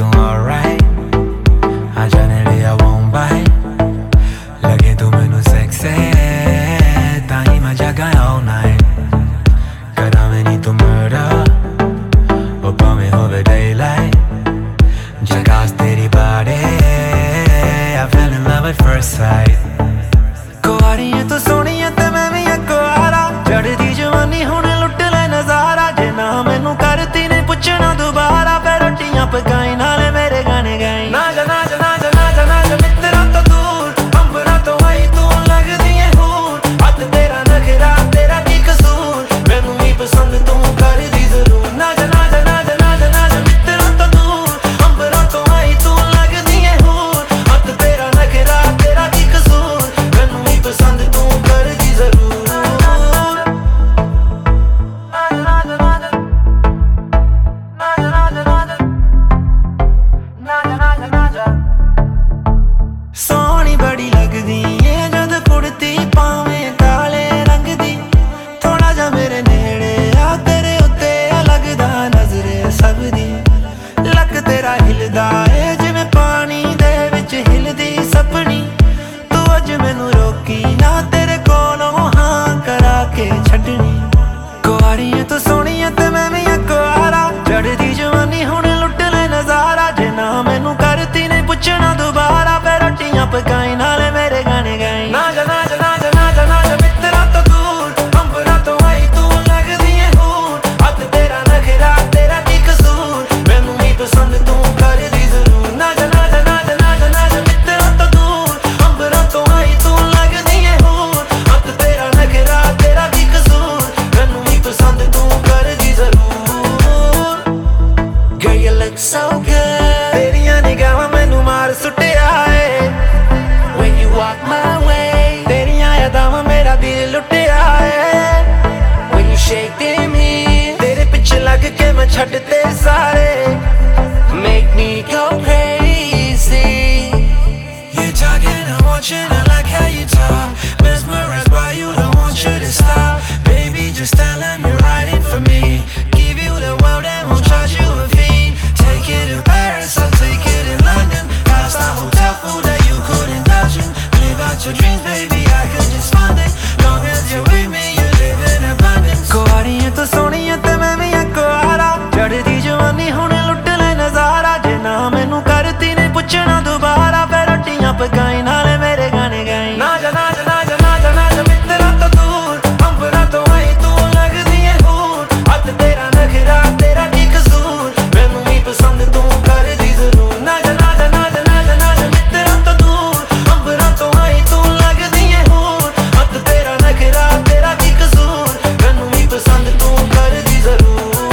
तू alright आ जाने दे I won't bite लगे तू मैनू sexy ताही मैं जगा all night करा मैं नी तू murder ओ भावें होवे daylight जगास तेरी body I fell in love at first sight कुआरी है तू सोहनी है ते मैं भी कुआरा चढ़दी जवानी हुण लुट ले नजारा जे ना मैनू करती ने पुछना दोबारा फिर रोटियां पकाई नाले मेरे गाने गाई ना जा ना जा ना जा ना जा ना जा मित्रा तो दूर अंबरा तो आई तू लगदी है हूर हथ तेरा नखरा तेरा की कसूर मैनू भी पसंद तू कर दी जरूर ना जा ना जा ना जा ना जा ना जा मित्रा तो दूर अंबरा तो आई तू लगदी है हूर हथ तेरा नखरा तेरा की कसूर मैनू भी पसंद तू कर दी जरूर सोहनी बड़ी लगदी है जद कुड़ती पावें काले रंग दी थोड़ा जा मेरे नेड़े आ तेरे उत्ते लगदा नजरे सब दी लक तेरा हिलदा है जिवें पानी दे विच हिलदी सपनी तू अज मैनू रोकी ना तेरे कोलों हां करा के छड्डनी कुआरी है तू सोहनी है ते मैं भी कुआरा चढ़दी जवानी हुण लुट ले नजारा जे ना मैनू करती ने पुछना दोबारा फिर रोटियां पकाई नाले मेरे गाने गाई ना जा ना जा ना जा ना जा ना जा मित्रा तो दूर अंबरा तो आई तू लगदी है हूर हथ तेरा नखरा तेरा की कसूर मैनू भी पसंद तू कर दी जरूर ना जा ना जा ना जा ना जा ना जा मित्रा तो दूर अंबरा तो आई तू लगदी है हूर हथ तेरा नखरा तेरा की कसूर मैनू भी पसंद तू कर दी जरूर Girl you look so good तेरियां निगाहां मैनू मार सुटिया है When you walk my way तेरियां यादां मेरा दिल लुटिया है When you shake me तेरे पिछे लग के मैं छड्डते सारे Make me go crazy You're talking, I'm watching, I like how you talk Mesmerized by you, don't want you to stop Baby, just tell them you're riding for me Give you the world and won't charge you a fee Take it to Paris, I'll take it in London Five-star hotel food that you couldn't touch Live out your dreams, baby, I could just fund it Long as you're with me, you live in abundance कुआरी है तू सोहनी है ते मैं भी कुआरा चढ़दी जवानी हुण लुट ले नजारा जे ना मैनू करती ने पुछना दोबारा फिर रोटियां पकाई नाले मेरे गाने गाई ना जा ना जा ना जा ना जा ना जा मित्रा तो दूर अंबरा तो आई तू लगदी है हूर हथ तेरा नखरा तेरा की कसूर मैनू भी पसंद तू कर दी जरूर ना जा ना जा ना जा ना जा ना जा मित्रा तो दूर अंबरा तो आई तू लगदी है हूर हथ तेरा नखरा तेरा की कसूर मैनू भी पसंद तू कर दी जरूर